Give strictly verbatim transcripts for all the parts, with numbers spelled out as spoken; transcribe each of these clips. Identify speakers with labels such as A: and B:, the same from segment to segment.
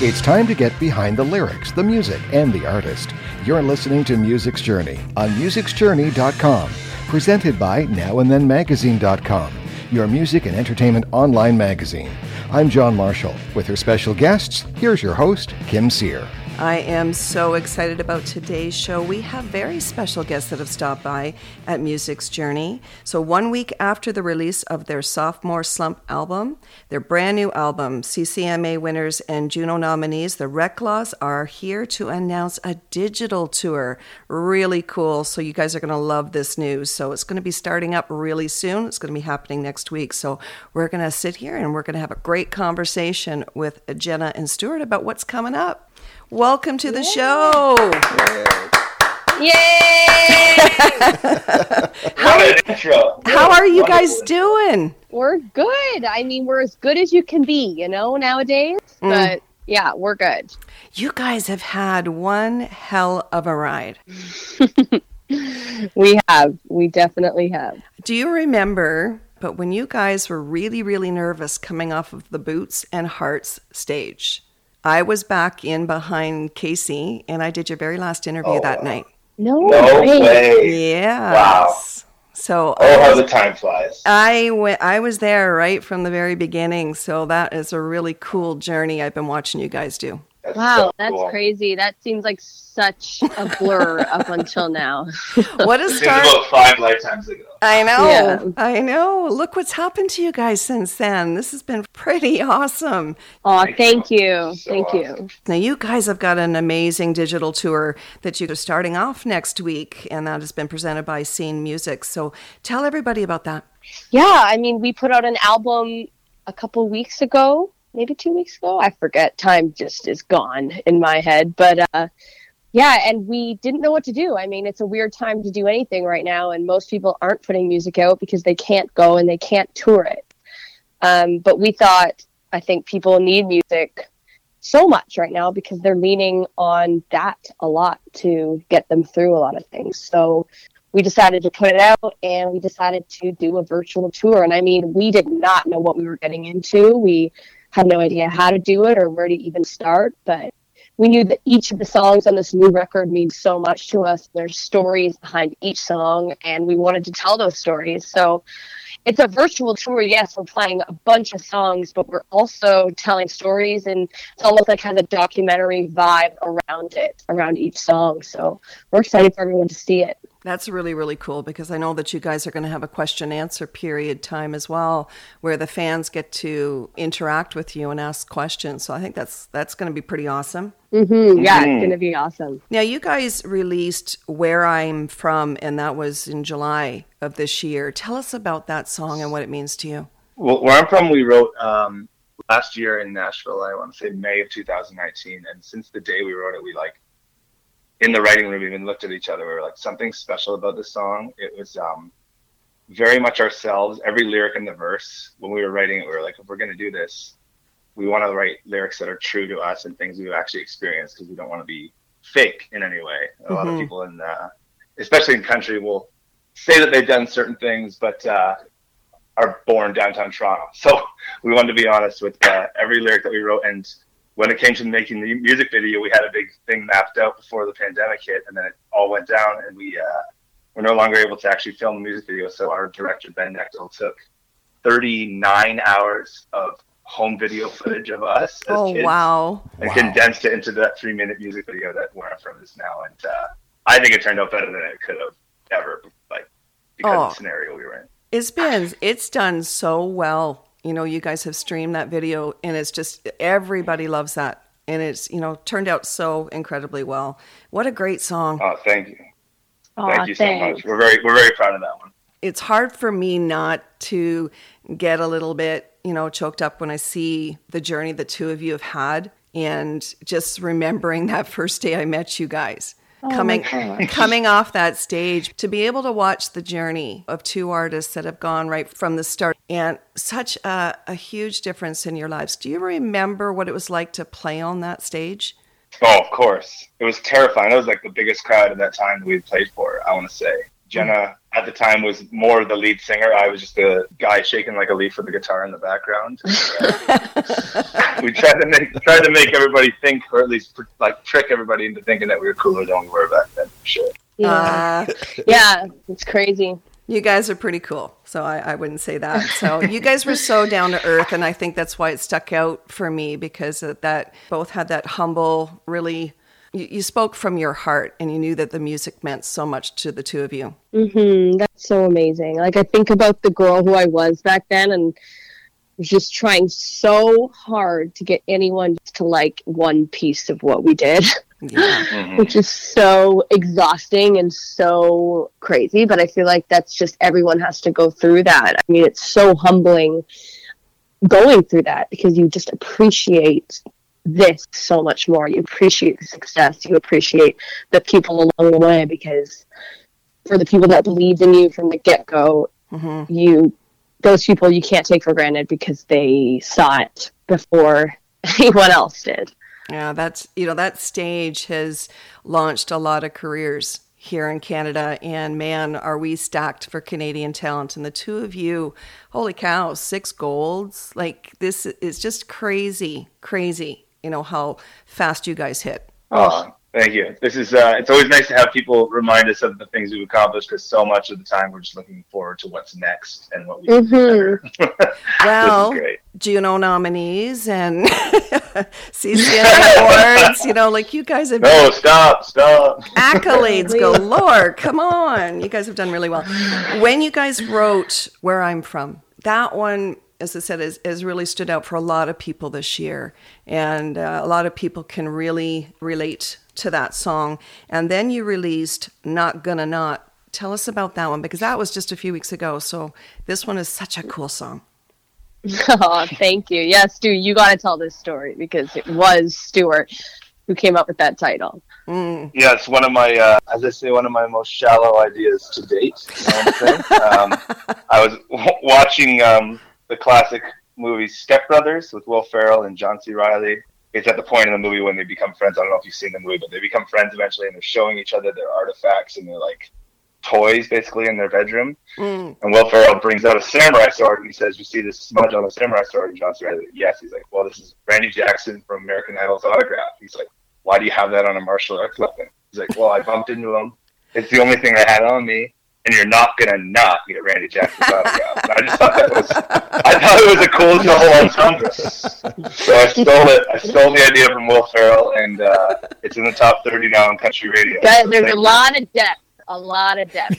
A: It's time to get behind the lyrics, the music, and the artist. You're listening to Music's Journey on musics journey dot com, presented by now and then magazine dot com, your music and entertainment online magazine. I'm John Marshall. With her special guests, here's your host, Kim Sear.
B: I am so excited about today's show. We have very special guests that have stopped by at Music's Journey. So one week after the release of their Sophomore Slump album, their brand new album, C C M A winners and Juno nominees, the Reclaws, are here to announce a digital tour. Really cool. So you guys are going to love this news. So it's going to be starting up really soon. It's going to be happening next week. So we're going to sit here and we're going to have a great conversation with Jenna and Stuart about what's coming up. Welcome to the Yay. show.
C: Yay!
B: how,
D: what an intro.
B: How are you guys doing?
C: We're good. I mean, we're as good as you can be, you know, nowadays. Mm. But yeah, we're good.
B: You guys have had one hell of a ride.
C: We have. We definitely have.
B: Do you remember, but when you guys were really, really nervous coming off of the Boots and Hearts stage? I was back in behind Casey, and I did your very last interview oh, that wow. night.
C: No,
D: no way.
B: way. Yeah.
D: Wow.
B: So
D: oh, how the time flies.
B: I went. I was there right from the very beginning. So that is a really cool journey I've been watching you guys do.
D: That's
C: wow,
D: so
C: that's
D: cool.
C: crazy. That seems like such a blur up until now.
B: What a start.
D: Seems about five lifetimes ago.
B: I know.
C: Yeah.
B: I know. Look what's happened to you guys since then. This has been pretty awesome.
C: Oh, thank you.
D: So
C: thank
D: awesome.
C: you.
B: Now, you guys have got an amazing digital tour that you're starting off next week, and that has been presented by Scene Music. So tell everybody about that.
C: Yeah, I mean, we put out an album a couple weeks ago. Maybe two weeks ago. I forget. Time just is gone in my head. But uh, yeah, and we didn't know what to do. I mean, it's a weird time to do anything right now, and most people aren't putting music out because they can't go and they can't tour it. Um, but we thought, I think people need music so much right now because they're leaning on that a lot to get them through a lot of things. So we decided to put it out, and we decided to do a virtual tour. And I mean, we did not know what we were getting into. We had no idea how to do it or where to even start, but we knew that each of the songs on this new record means so much to us. There's stories behind each song, and we wanted to tell those stories. So it's a virtual tour. Yes, we're playing a bunch of songs, but we're also telling stories, and it's almost like has a documentary vibe around it, around each song. So we're excited for everyone to see it.
B: That's really, really cool because I know that you guys are going to have a question answer period time as well where the fans get to interact with you and ask questions. So I think that's that's going to be pretty awesome.
C: Mm-hmm. Yeah, mm-hmm. It's going to be awesome.
B: Now, you guys released Where I'm From, and that was in July of this year. Tell us about that song and what it means to you.
D: Well, Where I'm From, we wrote um, last year in Nashville, I want to say May of two thousand nineteen. And since the day we wrote it, we like, in the writing room, we even looked at each other. We were like, something special about this song. It was um, very much ourselves. Every lyric in the verse, when we were writing it, we were like, if we're going to do this, we want to write lyrics that are true to us and things we've actually experienced because we don't want to be fake in any way. A mm-hmm. lot of people, in, uh, especially in country, will say that they've done certain things, but uh, are born downtown Toronto. So we wanted to be honest with uh, every lyric that we wrote. And when it came to making the music video, we had a big thing mapped out before the pandemic hit, and then it all went down, and we uh, were no longer able to actually film the music video. So our director, Ben Nechtel, took thirty-nine hours of home video footage of us as
B: oh,
D: kids
B: wow.
D: and
B: wow.
D: condensed it into that three-minute music video that Where I'm From is now. And uh, I think it turned out better than it could have ever, like because
B: oh.
D: of the scenario we were in.
B: It's been, it's done so well. You know, you guys have streamed that video, and it's just, everybody loves that. And it's, you know, turned out so incredibly well. What a great song.
D: Oh, thank you.
C: Oh,
D: thank you
C: thanks.
D: so much. We're very, we're very proud of that one.
B: It's hard for me not to get a little bit, you know, choked up when I see the journey the two of you have had, and just remembering that first day I met you guys.
C: Oh,
B: coming coming off that stage, to be able to watch the journey of two artists that have gone right from the start, and such a, a huge difference in your lives. Do you remember what it was like to play on that stage?
D: Oh, of course. It was terrifying. It was like the biggest crowd at that time that we played for, I want to say. Jenna, I at the time was more the lead singer. I was just a guy shaking like a leaf with the guitar in the background. We tried to make tried to make everybody think, or at least like trick everybody into thinking that we were cooler than we were back then, for sure.
C: Yeah,
B: Uh,
C: yeah, it's crazy.
B: You guys are pretty cool, so I, I wouldn't say that. So you guys were so down to earth, and I think that's why it stuck out for me, because of that both had that humble, really, you, you spoke from your heart, and you knew that the music meant so much to the two of you.
C: Mm-hmm. That's so amazing. Like, I think about the girl who I was back then, and was just trying so hard to get anyone to like one piece of what we did.
B: Yeah.
D: Mm-hmm.
C: Which is so exhausting and so crazy, but I feel like that's just, everyone has to go through that. I mean, it's so humbling going through that, because you just appreciate this so much more. You appreciate the success, you appreciate the people along the way, because for the people that believed in you from the get-go,
B: Mm-hmm.
C: you those people you can't take for granted, because they saw it before anyone else did.
B: Yeah, that's, you know, that stage has launched a lot of careers here in Canada, and man, are we stacked for Canadian talent. And the two of you, holy cow, six golds. Like, this is just crazy, crazy, you know, how fast you guys hit.
D: Oh, thank you. This is, uh, it's always nice to have people remind us of the things we've accomplished, because so much of the time we're just looking forward to what's next and what we can do better.
B: Well,
D: This is great.
B: Juno nominees and C C N awards, you know, like you guys have
D: No, stop, stop.
B: accolades galore. Come on. You guys have done really well. When you guys wrote Where I'm From, that one, as I said, has, has really stood out for a lot of people this year. And uh, a lot of people can really relate to that song. And then you released Not Gonna Not. Tell us about that one, because that was just a few weeks ago. So this one is such a cool song.
C: Oh, thank you. Yes, Stu, you got to tell this story, because it was Stuart who came up with that title.
B: Mm.
D: Yeah, it's one of my, uh, as I say, one of my most shallow ideas to date. I want to say. um, I was w- watching um, the classic movie Step Brothers with Will Ferrell and John C. Reilly. It's at the point in the movie when they become friends. I don't know if you've seen the movie, but they become friends eventually, and they're showing each other their artifacts and their like toys, basically, in their bedroom.
B: Mm.
D: And Will Ferrell brings out a samurai sword, and he says, "You see this smudge on the samurai sword?" And John C. Reilly, "Yes." He's like, "Well, this is Randy Jackson from American Idol's autograph." He's like, "Why do you have that on a martial arts weapon?" He's like, "Well, I bumped into him. It's the only thing I had on me, and you're not gonna not get Randy Jackson's autograph." And I just thought that was, I thought it was a cool double entendre. So I stole it. I stole the idea from Will Ferrell, and uh, it's in the top thirty now on country radio.
C: Guys,
D: So
C: there's
D: thank
C: a
D: you.
C: lot of depth. A lot of depth.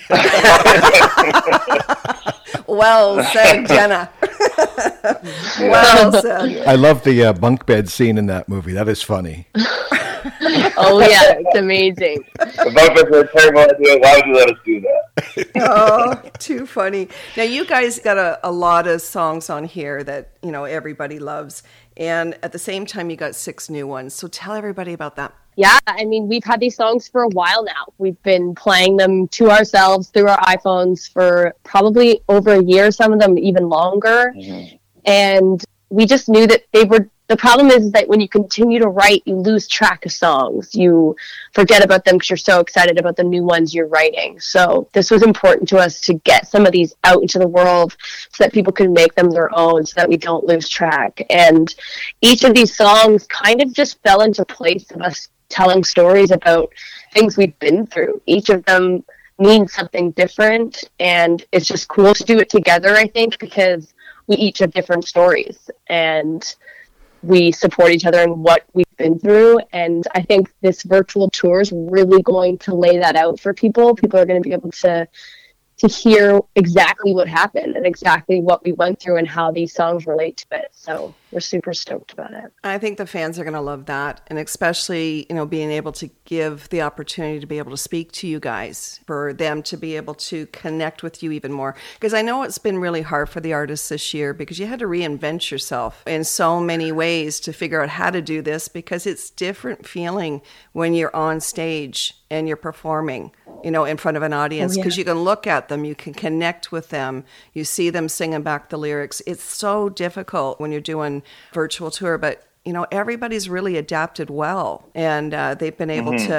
B: Well said, Jenna. Well said.
A: I love the uh, bunk bed scene in that movie. That is funny.
C: Oh, yeah, it's amazing.
D: The bunk beds are a terrible idea. Why would you let us do that?
B: Oh, too funny. Now, you guys got a, a lot of songs on here that, you know, everybody loves. And at the same time, you got six new ones. So tell everybody about that.
C: Yeah, I mean, we've had these songs for a while now. We've been playing them to ourselves through our iPhones for probably over a year, some of them even longer. Mm-hmm. And we just knew that they were, the problem is that when you continue to write, you lose track of songs. You forget about them because you're so excited about the new ones you're writing. So this was important to us to get some of these out into the world so that people can make them their own, so that we don't lose track. And each of these songs kind of just fell into place of us telling stories about things we've been through. Each of them means something different, and it's just cool to do it together, I think, because we each have different stories and we support each other in what we've been through. And I think this virtual tour is really going to lay that out for people. People are going to be able to to hear exactly what happened and exactly what we went through and how these songs relate to it. So we're super stoked about it.
B: I think the fans are going to love that. And especially, you know, being able to give the opportunity to be able to speak to you guys, for them to be able to connect with you even more. Because I know it's been really hard for the artists this year, because you had to reinvent yourself in so many ways to figure out how to do this, because it's different feeling when you're on stage and you're performing, you know, in front of an audience, because oh, yeah. you can look at them, you can connect with them, you see them singing back the lyrics. It's so difficult when you're doing virtual tour, but you know, everybody's really adapted well, and uh, they've been able mm-hmm. to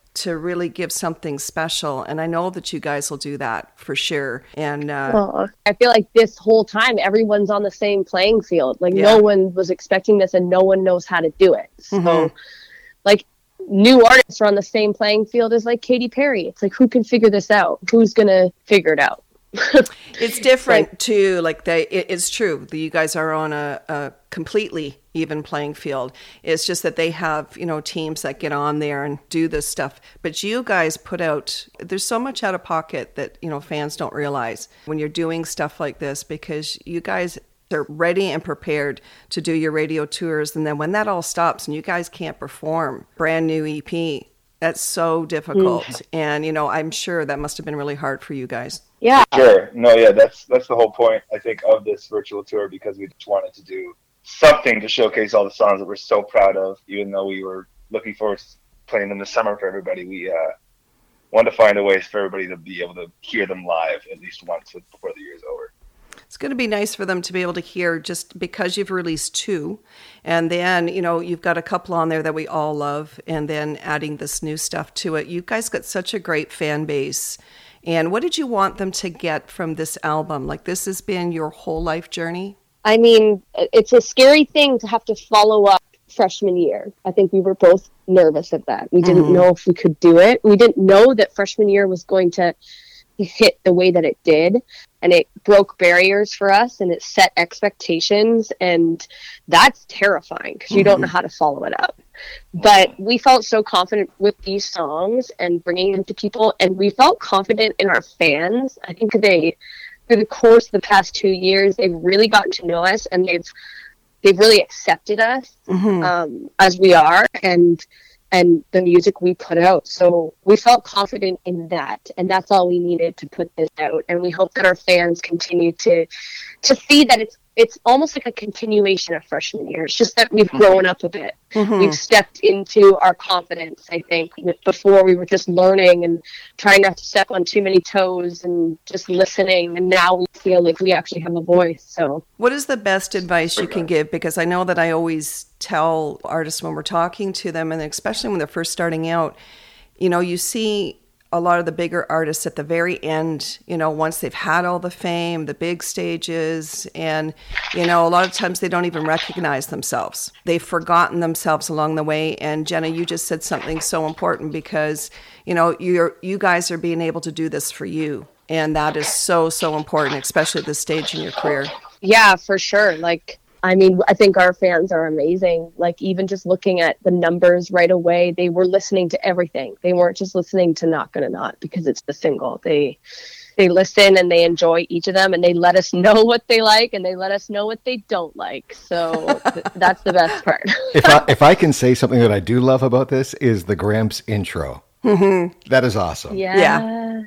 B: to really give something special. And I know that you guys will do that for sure. And uh,
C: oh, I feel like this whole time, everyone's on the same playing field. Like yeah. no one was expecting this and no one knows how to do it. So mm-hmm. like new artists are on the same playing field as like Katy Perry. It's like, who can figure this out? Who's going to figure it out?
B: It's different like, too. Like they, it, it's true that you guys are on a, a completely even playing field. It's just that they have, you know, teams that get on there and do this stuff. But you guys put out, there's so much out of pocket that, you know, fans don't realize when you're doing stuff like this, because you guys are ready and prepared to do your radio tours. And then when that all stops and you guys can't perform brand new E P, that's so difficult. Mm. And, you know, I'm sure that must have been really hard for you guys.
C: Yeah.
D: Sure. No, yeah, that's that's the whole point, I think, of this virtual tour, because we just wanted to do something to showcase all the songs that we're so proud of, even though we were looking forward to playing them this summer for everybody. We uh, wanted to find a way for everybody to be able to hear them live at least once before the year's over.
B: It's going to be nice for them to be able to hear, just because you've released two. And then, you know, you've got a couple on there that we all love, and then adding this new stuff to it. You guys got such a great fan base. And what did you want them to get from this album? Like, this has been your whole life journey?
C: I mean, it's a scary thing to have to follow up freshman year. I think we were both nervous of that. We didn't mm-hmm. know if we could do it. We didn't know that freshman year was going to hit the way that it did. And it broke barriers for us, and it set expectations, and that's terrifying because you mm-hmm. don't know how to follow it up. But we felt so confident with these songs and bringing them to people, and we felt confident in our fans. I think they, through the course of the past two years, they've really gotten to know us, and they've they've really accepted us mm-hmm. um, as we are, and and the music we put out. So we felt confident in that, and that's all we needed to put this out. And we hope that our fans continue to to see that it's it's almost like a continuation of freshman year. It's just that we've grown up a bit. Mm-hmm. We've stepped into our confidence, I think. Before we were just learning and trying not to step on too many toes and just listening, and now we feel like we actually have a voice. So
B: what is the best advice you can give? Because I know that I always tell artists when we're talking to them, and especially when they're first starting out, you know, you see a lot of the bigger artists at the very end, you know, once they've had all the fame, the big stages, and, you know, a lot of times they don't even recognize themselves. They've forgotten themselves along the way. And Jenna, you just said something so important, because, you know, you're, you guys are being able to do this for you. And that is so, so important, especially at this stage in your career.
C: Yeah, for sure. Like, I mean, I think our fans are amazing. Like, even just looking at the numbers right away, they were listening to everything. They weren't just listening to Not Gonna Not because it's the single. They they listen and they enjoy each of them, and they let us know what they like, and they let us know what they don't like. So th- that's the best part.
A: if I, if I can say something that I do love about this is the Gramps intro. Mm-hmm. That is awesome.
C: Yes. Yeah.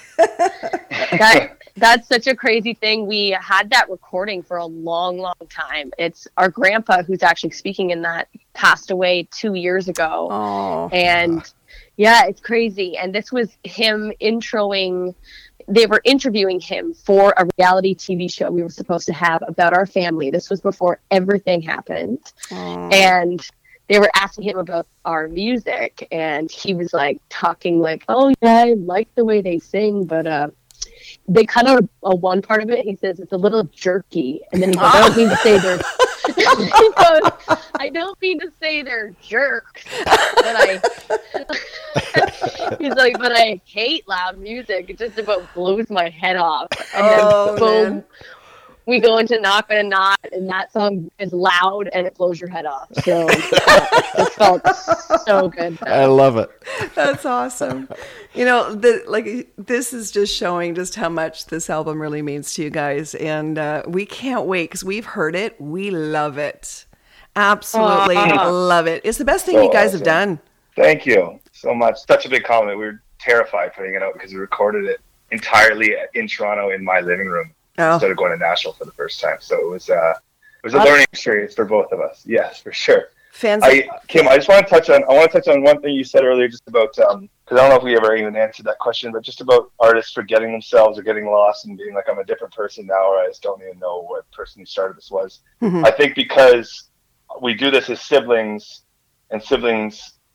C: that, That's such a crazy thing. We had that recording for a long, long time. It's our grandpa, who's actually speaking in that, passed away two years ago.
B: Oh.
C: And yeah, it's crazy. And this was him introing, they were interviewing him for a reality T V show we were supposed to have about our family. This was before everything happened. Oh. And they were asking him about our music. And he was like talking like, oh yeah, I like the way they sing, but uh, they cut out a, a one part of it. He says it's a little jerky, and then he goes, "I don't mean to say they're." he goes, "I don't mean to say they're jerks, but I." He's like, "But I hate loud music. It just about blows my head off." And
B: oh,
C: then boom,
B: man.
C: we go into Not Gonna Not, and that song is loud and it blows your head off. So it felt so good.
A: I love it.
B: That's awesome. You know, the, like this is just showing just how much this album really means to you guys, and uh, we can't wait because we've heard it. We love it. Absolutely uh, love it. It's the best thing so you guys awesome. have done.
D: Thank you so much. Such a big compliment. We were terrified putting it out because we recorded it entirely in Toronto in my living room. Oh. Instead of going to Nashville for the first time. So it was uh, it was a learning experience for both of us. Yes, for sure.
B: Fans,
D: I, Kim, I just want to touch on I want to touch on one thing you said earlier, just about um, because I don't know if we ever even answered that question, but just about artists forgetting themselves or getting lost and being like, I'm a different person now, or I just don't even know what person who started this was. Mm-hmm. I think because we do this as siblings, and siblings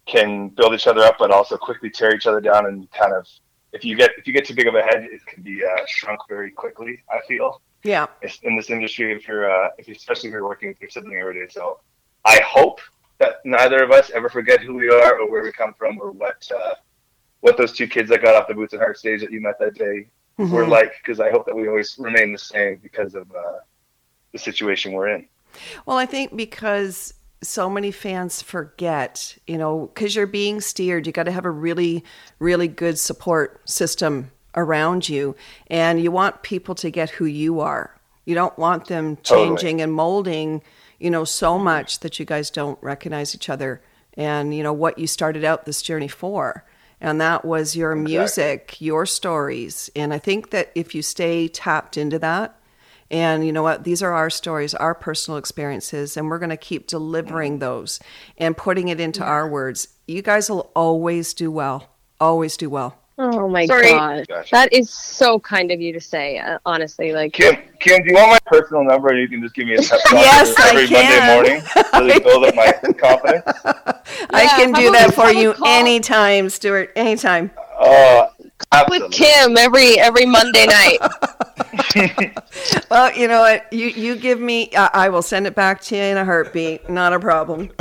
D: can build each other up, but also quickly tear each other down. And kind of, if you get if you get too big of a head, it can be uh, shrunk very quickly, I feel.
B: Yeah.
D: In this industry, if you're, uh, if you, especially if you're working with your sibling every day. So I hope that neither of us ever forget who we are or where we come from or what uh, what those two kids that got off the Boots and Heart stage that you met that day mm-hmm. were like, because I hope that we always remain the same because of uh, the situation we're in.
B: Well, I think because so many fans forget, you know, because you're being steered, you got to have a really, really good support system around you, and you want people to get who you are. You don't want them changing totally. and molding, you know, so much that you guys don't recognize each other and, you know, what you started out this journey for. And that was your exactly. music, your stories. And I think that if you stay tapped into that, and you know what, these are our stories, our personal experiences, and we're going to keep delivering those and putting it into yeah. our words. You guys will always do well, always do well.
C: Oh my
D: Sorry.
C: God. Gotcha. That is so kind of you to say, uh, honestly. Like,
D: Kim, Kim, do you want my personal number and you can just give me a pep talk
B: yes,
D: every Monday morning to really build up my confidence?
B: I yeah, can do that for you anytime, Stuart, anytime.
D: Uh,
C: with Kim every every Monday night.
B: Well, you know what? You, you give me, uh, I will send it back to you in a heartbeat. Not a problem.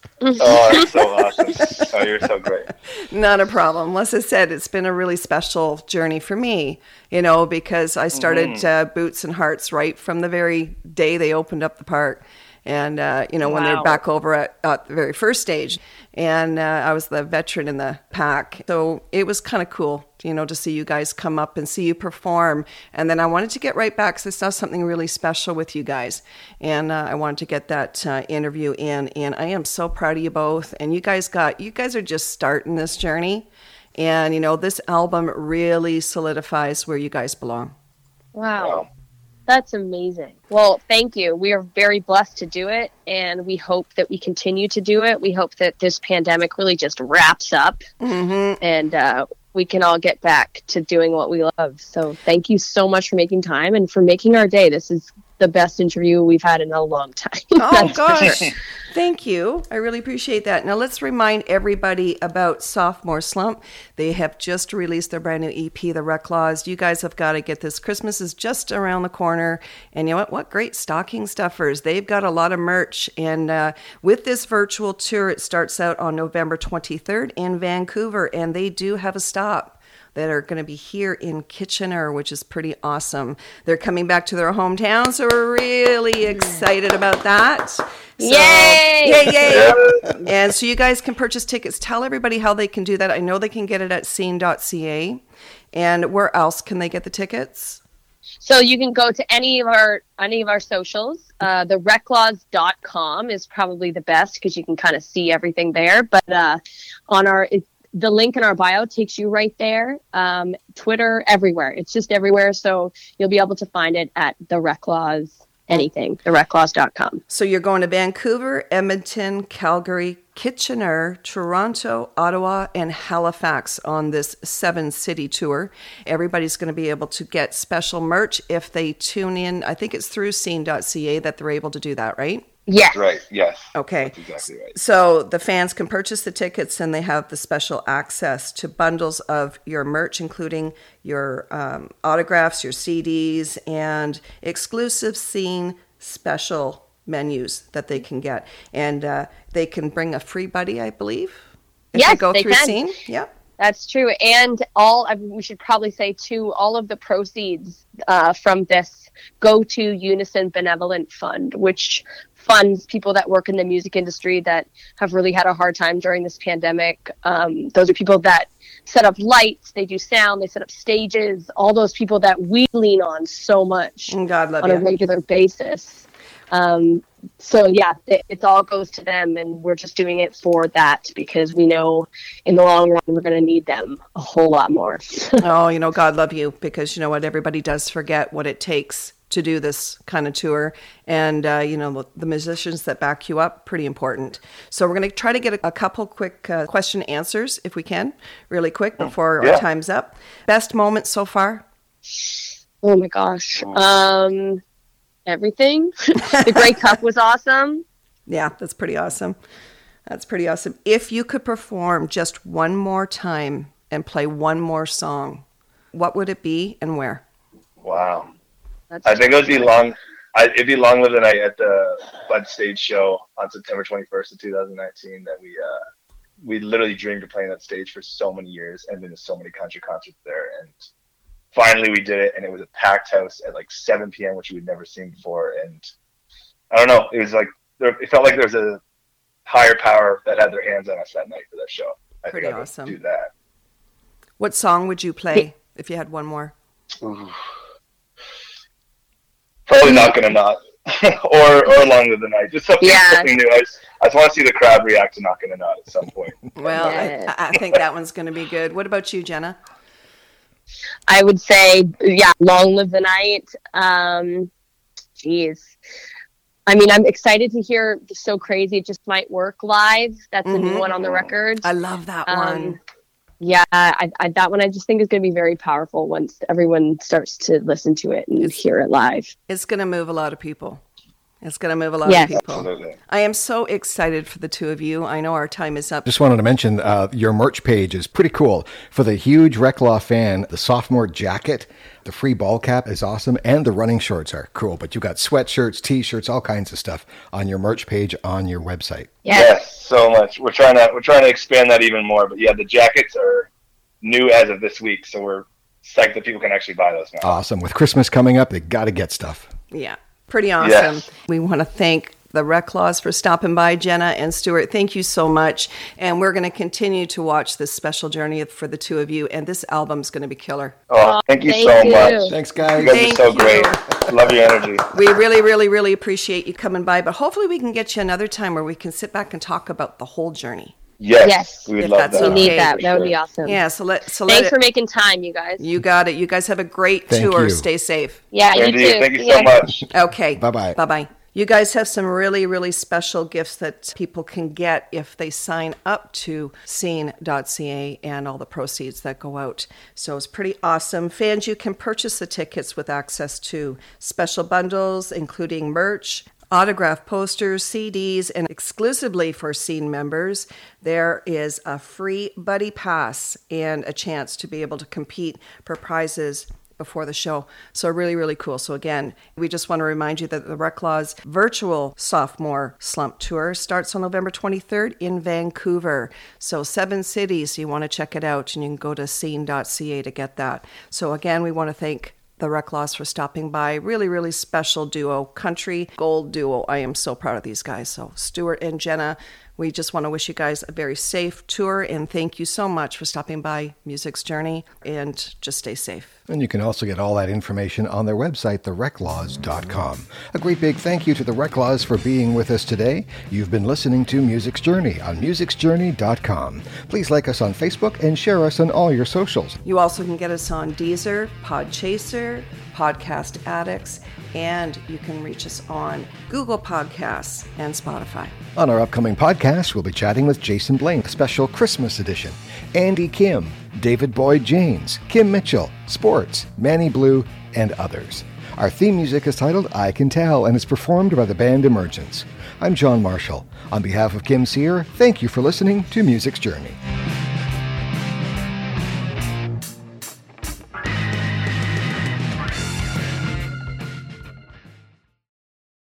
D: Oh, that's so awesome. Oh, you're so great.
B: Not a problem. As I said, it's been a really special journey for me, you know, because I started mm-hmm. uh, Boots and Hearts right from the very day they opened up the park. And, uh, you know, wow. when they're back over at, at the very first stage. And uh, I was the veteran in the pack. So it was kind of cool, you know, to see you guys come up and see you perform. And then I wanted to get right back because I saw something really special with you guys. And uh, I wanted to get that uh, interview in. And I am so proud of you both. And you guys got, you guys are just starting this journey. And, you know, this album really solidifies where you guys belong.
C: Wow. wow. That's amazing. Well, thank you. We are very blessed to do it, and we hope that we continue to do it. We hope that this pandemic really just wraps up, mm-hmm. and uh, we can all get back to doing what we love. So thank you so much for making time and for making our day. This is the best interview we've had in a long time.
B: Oh, gosh. Sure. Thank you. I really appreciate that. Now, let's remind everybody about Sophomore Slump. They have just released their brand new E P, The Reclaws. You guys have got to get this. Christmas is just around the corner. And you know what? What great stocking stuffers. They've got a lot of merch. And uh, with this virtual tour, it starts out on November twenty-third in Vancouver. And they do have a stop that are going to be here in Kitchener, which is pretty awesome. They're coming back to their hometown, so we're really excited about that. So,
C: yay!
B: Yay, yay! And so you guys can purchase tickets. Tell everybody how they can do that. I know they can get it at scene dot c a. And where else can they get the tickets?
C: So you can go to any of our any of our socials. Uh, the reclaws dot com is probably the best because you can kind of see everything there. But uh, on our... It, the link in our bio takes you right there. Um, Twitter, everywhere. It's just everywhere. So you'll be able to find it at the Reclaws, anything, the reclaws dot com.
B: So you're going to Vancouver, Edmonton, Calgary, Kitchener, Toronto, Ottawa, and Halifax on this seven city tour. Everybody's going to be able to get special merch if they tune in. I think it's through scene dot c a that they're able to do that, right?
C: Yeah.
D: Right. Yes.
B: Okay.
D: That's exactly right.
B: So the fans can purchase the tickets and they have the special access to bundles of your merch, including your um, autographs, your C Ds, and exclusive scene special menus that they can get. And uh, they can bring a free buddy, I believe, if
C: yes,
B: they go
C: they
B: through
C: can.
B: scene. Yeah.
C: That's true. And all, I mean, we should probably say too, all of the proceeds uh, from this go to Unison Benevolent Fund, which funds people that work in the music industry that have really had a hard time during this pandemic. Um, those are people that set up lights, they do sound, they set up stages, all those people that we lean on so much
B: God love
C: on
B: you.
C: a regular basis. Um, so yeah, it, it all goes to them, and we're just doing it for that because we know in the long run we're going to need them a whole lot more.
B: Oh, you know, God love you, because you know what, everybody does forget what it takes to do this kind of tour, and uh, you know, the musicians that back you up, pretty important. So we're going to try to get a, a couple quick uh, question answers if we can, really quick before yeah. our time's up. Best moment so far?
C: Oh my gosh. Um, everything. The Grey Cup was awesome.
B: Yeah, that's pretty awesome. That's pretty awesome. If you could perform just one more time and play one more song, what would it be and where?
D: Wow.
C: That's
D: I think it would be long. I, it'd be Long Live the Night at the Bud Stage show on September twenty-first of two thousand nineteen. That we uh, we literally dreamed of playing that stage for so many years, and been to so many country concerts there. And finally, we did it, and it was a packed house at like seven p.m., which we'd never seen before. And I don't know, it was like there, it felt like there was a higher power that had their hands on us that night for that show. I
B: Pretty
D: think I
B: awesome.
D: would do that.
B: What song would you play if you had one more?
D: Ooh. Probably Not Gonna Not, or or Long Live the Night. Just something,
C: Yeah.
D: something new. I just, I just want to see the crowd react to Not Gonna Not at some point.
B: Well,
C: Yeah.
B: I, I think that one's going to be good. What about you, Jenna?
C: I would say, yeah, Long Live the Night. Um, geez. I mean, I'm excited to hear So Crazy It Just Might Work live. That's a new
B: Mhm.
C: one on the record.
B: I love that
C: Um,
B: one.
C: Yeah, I, I, that one I just think is going to be very powerful once everyone starts to listen to it and hear it live.
B: It's going to move a lot of people. It's going to move a lot
C: Yes.
B: of people.
D: Absolutely.
B: I am so excited for the two of you. I know our time is up.
A: Just wanted to mention uh, your merch page is pretty cool. For the huge Reclaw fan, the sophomore jacket, the free ball cap is awesome, and the running shorts are cool. But you got sweatshirts, T-shirts, all kinds of stuff on your merch page on your website.
C: Yeah.
D: Yes, so much. We're trying to we're trying to expand that even more. But yeah, the jackets are new as of this week, so we're psyched that people can actually buy those now.
A: Awesome. With Christmas coming up, they got to get stuff.
B: Yeah, pretty awesome.
D: Yes.
B: We want to thank the Reclaws for stopping by. Jenna and Stuart, thank you so much. And we're going to continue to watch this special journey for the two of you. And this album's going to be killer.
D: Oh, thank you
C: Thank
D: so
C: you.
D: much.
A: Thanks,
D: You
A: guys.
D: guys
B: Thank
D: are so
B: you.
D: great. Love your energy.
B: We really, really, really appreciate you coming by. But hopefully we can get you another time where we can sit back and talk about the whole journey.
D: Yes,
C: Yes.
D: we would
B: If
D: love
B: that's
D: that.
C: We need
B: Okay,
C: that.
D: for
C: That would
D: sure.
C: be awesome.
B: Yeah, so let so
C: Thanks
B: let
C: for
B: it,
C: making time, you guys.
B: you got it. You guys have a great
A: Thank
B: tour.
A: you.
B: Stay safe.
C: Yeah, you
D: Randy,
C: too.
D: thank you
C: Yeah.
D: so much.
B: Okay.
A: Bye-bye.
B: Bye-bye. You guys have some really, really special gifts that people can get if they sign up to scene dot c a and all the proceeds that go out. So it's pretty awesome. Fans, you can purchase the tickets with access to special bundles, including merch, autograph posters, C Ds, and exclusively for Scene members, there is a free buddy pass and a chance to be able to compete for prizes before the show. So really, really cool. So again, we just want to remind you that the Reclaws virtual sophomore slump tour starts on November twenty-third in Vancouver. So seven cities, you want to check it out, and you can go to scene dot c a to get that. So again, we want to thank the Reclaws for stopping by. Really, really special duo, country gold duo. I am so proud of these guys. So Stuart and Jenna, we just want to wish you guys a very safe tour, and thank you so much for stopping by Music's Journey, and just stay safe.
A: And you can also get all that information on their website, the reclaws dot com. A great big thank you to the Reclaws for being with us today. You've been listening to Music's Journey on musics journey dot com. Please like us on Facebook and share us on all your socials.
B: You also can get us on Deezer, Podchaser, Podcast Addicts, and you can reach us on Google Podcasts and Spotify.
A: On our upcoming podcast, we'll be chatting with Jason Blaine, a special Christmas edition, Andy Kim, David Boyd James, Kim Mitchell, Sports, Manny Blue, and others. Our theme music is titled I Can Tell and is performed by the band Emergence. I'm John Marshall. On behalf of Kim Sear, thank you for listening to Music's Journey.